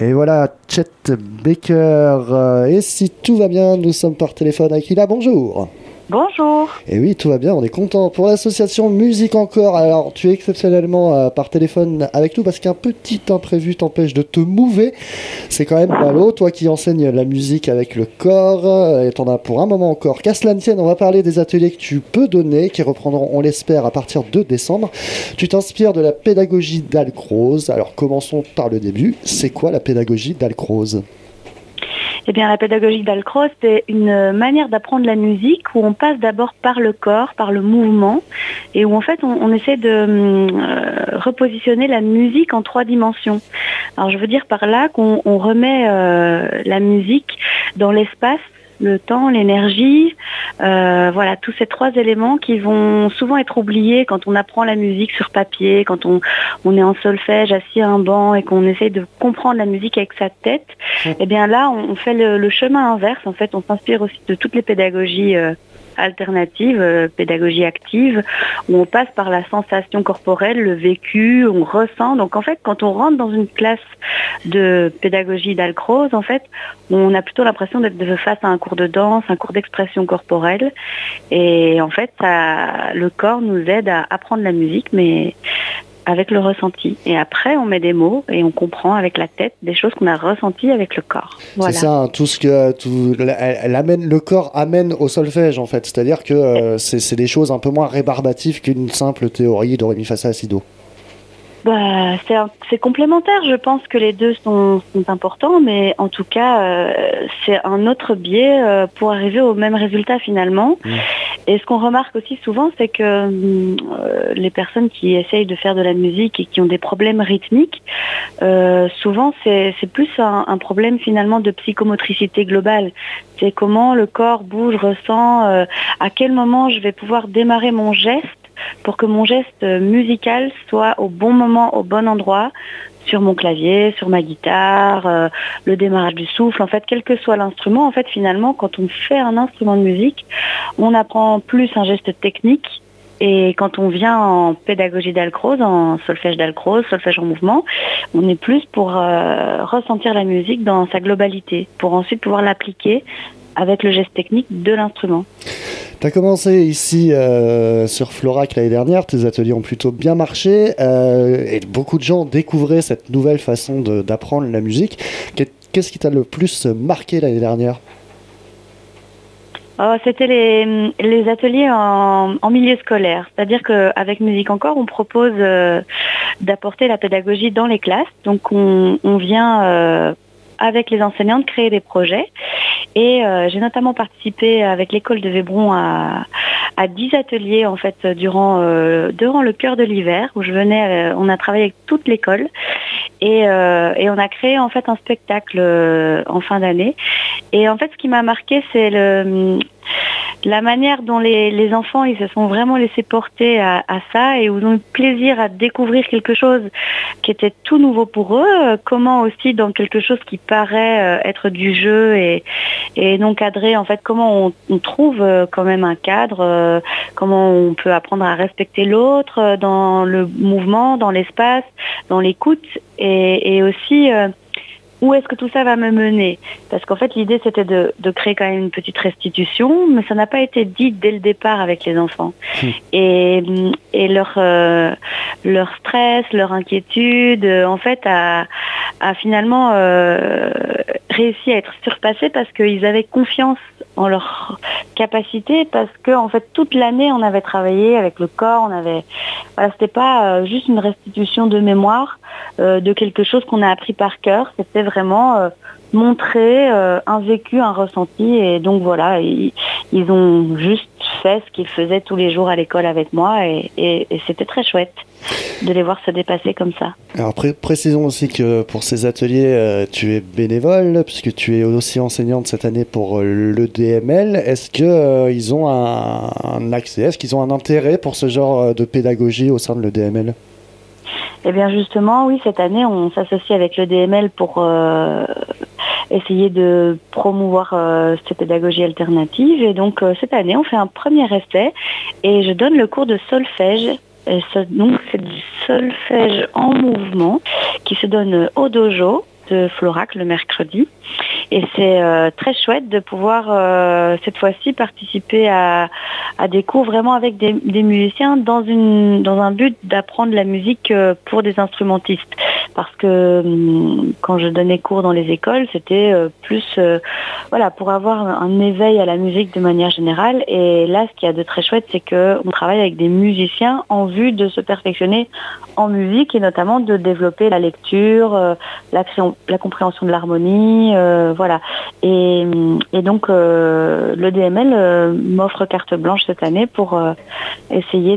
Et voilà, Chet Baker. Et si tout va bien, nous sommes par téléphone avec Ila. Bonjour. Bonjour. Et oui, tout va bien, on est content. Pour l'association Musique Encore, alors tu es exceptionnellement par téléphone avec nous parce qu'un petit imprévu t'empêche de te mouver. C'est quand même ballot, toi qui enseignes la musique avec le corps, et t'en as pour un moment encore. Qu'à cela ne tienne, on va parler des ateliers que tu peux donner, qui reprendront, on l'espère, à partir de décembre. Tu t'inspires de la pédagogie d'Alcroze. Alors commençons par le début. C'est quoi la pédagogie d'Alcroze ? Eh bien, la pédagogie d'Alcroze, c'est une manière d'apprendre la musique où on passe d'abord par le corps, par le mouvement, et où en fait on essaie de repositionner la musique en 3 dimensions. Alors je veux dire par là qu'on remet la musique dans l'espace, le temps, l'énergie, voilà, tous ces 3 éléments qui vont souvent être oubliés quand on apprend la musique sur papier, quand on est en solfège, assis à un banc et qu'on essaye de comprendre la musique avec sa tête. Eh bien là, on fait le chemin inverse. En fait, on s'inspire aussi de toutes les pédagogies alternative, pédagogie active, où on passe par la sensation corporelle, le vécu, on ressent. Donc en fait, quand on rentre dans une classe de pédagogie d'Alcroze, en fait, on a plutôt l'impression d'être face à un cours de danse, un cours d'expression corporelle. Et en fait, le corps nous aide à apprendre la musique, mais avec le ressenti. Et après, on met des mots et on comprend avec la tête des choses qu'on a ressenties avec le corps. Voilà. C'est ça, hein, le corps amène au solfège, en fait. C'est-à-dire que c'est des choses un peu moins rébarbatives qu'une simple théorie de ré mi fa sol la si do. Bah, c'est complémentaire. Je pense que les deux sont importants, mais en tout cas, c'est un autre biais pour arriver au même résultat finalement. Et ce qu'on remarque aussi souvent, c'est que les personnes qui essayent de faire de la musique et qui ont des problèmes rythmiques, souvent c'est plus un problème finalement de psychomotricité globale. C'est comment le corps bouge, ressent, à quel moment je vais pouvoir démarrer mon geste pour que mon geste musical soit au bon moment, au bon endroit, sur mon clavier, sur ma guitare, le démarrage du souffle, en fait, quel que soit l'instrument, en fait, finalement, quand on fait un instrument de musique, on apprend plus un geste technique. Et quand on vient en pédagogie d'Alcroze, en solfège d'Alcroze, solfège en mouvement, on est plus pour ressentir la musique dans sa globalité, pour ensuite pouvoir l'appliquer avec le geste technique de l'instrument. Tu as commencé ici sur Florac l'année dernière, tes ateliers ont plutôt bien marché et beaucoup de gens découvraient cette nouvelle façon d'apprendre la musique. Qu'est-ce qui t'a le plus marqué l'année dernière ? C'était les ateliers en milieu scolaire. C'est-à-dire qu'avec Musique Encore, on propose d'apporter la pédagogie dans les classes. Donc on vient avec les enseignantes créer des projets. Et j'ai notamment participé avec l'école de Vébron à 10 ateliers en fait durant le cœur de l'hiver où on a travaillé avec toute l'école et on a créé en fait un spectacle en fin d'année. Et en fait, ce qui m'a marqué, c'est la manière dont les enfants ils se sont vraiment laissés porter à ça et où ils ont eu plaisir à découvrir quelque chose qui était tout nouveau pour eux, comment aussi dans quelque chose qui paraît être du jeu et non cadré, en fait, comment on trouve quand même un cadre, comment on peut apprendre à respecter l'autre dans le mouvement, dans l'espace, dans l'écoute et aussi où est-ce que tout ça va me mener ? Parce qu'en fait, l'idée, c'était de créer quand même une petite restitution, mais ça n'a pas été dit dès le départ avec les enfants. Et leur stress, leur inquiétude, en fait, a finalement réussi à être surpassé parce qu'ils avaient confiance en leur capacité, parce que en fait toute l'année on avait travaillé avec le corps, c'était pas juste une restitution de mémoire de quelque chose qu'on a appris par cœur, c'était vraiment montrer un vécu, un ressenti, et donc voilà, ils ont juste fait ce qu'ils faisaient tous les jours à l'école avec moi et c'était très chouette de les voir se dépasser comme ça. Alors précisons aussi que pour ces ateliers, tu es bénévole, puisque tu es aussi enseignante cette année pour l'EDML. Est-ce qu'ils ont un accès, est-ce qu'ils ont un intérêt pour ce genre de pédagogie au sein de l'EDML ? Eh bien justement, oui, cette année, on s'associe avec l'EDML pour essayer de promouvoir ces pédagogies alternatives. Et donc cette année, on fait un premier essai et je donne le cours de solfège. Donc c'est du solfège en mouvement qui se donne au dojo de Florac le mercredi. Et c'est très chouette de pouvoir cette fois-ci participer à des cours vraiment avec des musiciens dans un but d'apprendre la musique pour des instrumentistes. Parce que quand je donnais cours dans les écoles, c'était plus pour avoir un éveil à la musique de manière générale. Et là, ce qu'il y a de très chouette, c'est qu'on travaille avec des musiciens en vue de se perfectionner en musique et notamment de développer la lecture, la compréhension de l'harmonie, voilà. Et donc le DML m'offre carte blanche cette année pour essayer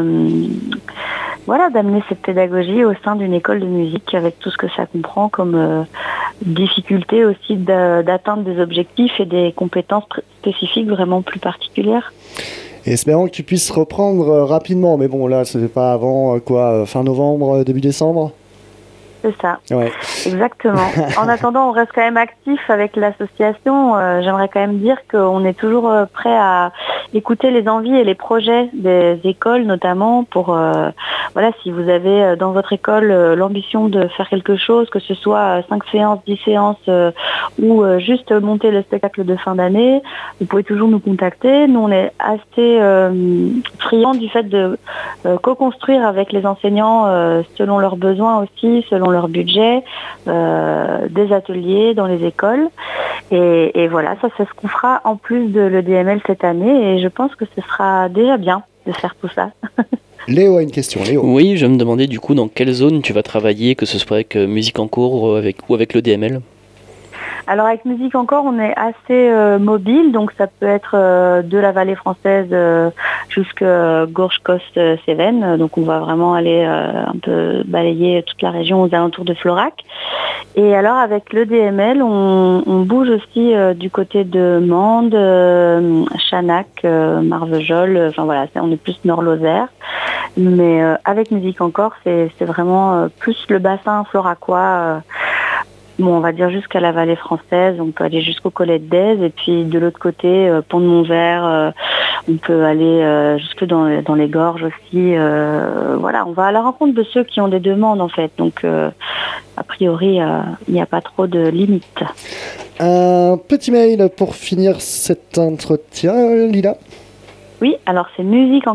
d'amener cette pédagogie au sein d'une école de musique avec tout ce que ça comprend comme difficulté aussi d'atteindre des objectifs et des compétences spécifiques vraiment plus particulières. Et espérons que tu puisses reprendre rapidement, mais bon là c'est pas avant fin novembre, début décembre. C'est ça, ouais. Exactement. En attendant, on reste quand même actif avec l'association. J'aimerais quand même dire qu'on est toujours prêt à écouter les envies et les projets des écoles, notamment pour, si vous avez dans votre école l'ambition de faire quelque chose, que ce soit 5 séances, 10 séances ou juste monter le spectacle de fin d'année, vous pouvez toujours nous contacter. Nous, on est assez friands du fait de co-construire avec les enseignants selon leurs besoins aussi, selon leur budget, des ateliers dans les écoles. Et voilà, ça c'est ce qu'on fera en plus de l'EDML cette année et je pense que ce sera déjà bien de faire tout ça. Léo a une question. Léo. Oui, je me demandais du coup dans quelle zone tu vas travailler, que ce soit avec Musique en cours ou avec l'EDML. Alors avec Musique encore, on est assez mobile, donc ça peut être de la vallée française jusqu'à Gorge-Coste-Cévennes. Donc on va vraiment aller un peu balayer toute la région aux alentours de Florac. Et alors avec le DML, on bouge aussi du côté de Mende, Chanac, Marvejols. Enfin voilà, on est plus Nord-Lozère. Mais avec Musique encore, c'est vraiment plus le bassin floracois. On va dire jusqu'à la vallée française, on peut aller jusqu'au Colette d'Aise et puis de l'autre côté, Pont de Montvert, on peut aller jusque dans les gorges aussi. On va à la rencontre de ceux qui ont des demandes en fait. Donc a priori, il n'y a pas trop de limites. Un petit mail pour finir cet entretien, Lila. Oui, alors c'est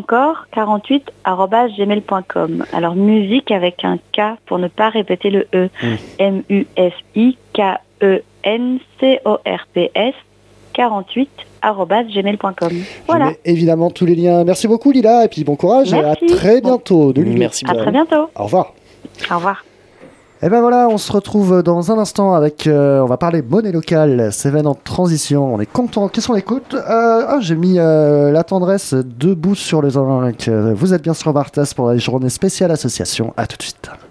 musiqueencore48@gmail.com. Alors musique avec un K pour ne pas répéter le E. MUSIKENCORPS 48@gmail.com. Voilà. Je mets évidemment tous les liens. Merci beaucoup Lila et puis bon courage. Merci. Et à très bientôt. Merci bien. À très bientôt. Au revoir. Au revoir. Et ben voilà, on se retrouve dans un instant avec, on va parler monnaie locale, Cévennes en transition, on est content, qu'est-ce qu'on écoute j'ai mis La Tendresse debout sur les zinc, vous êtes bien sur Vartas pour la journée spéciale association, à tout de suite.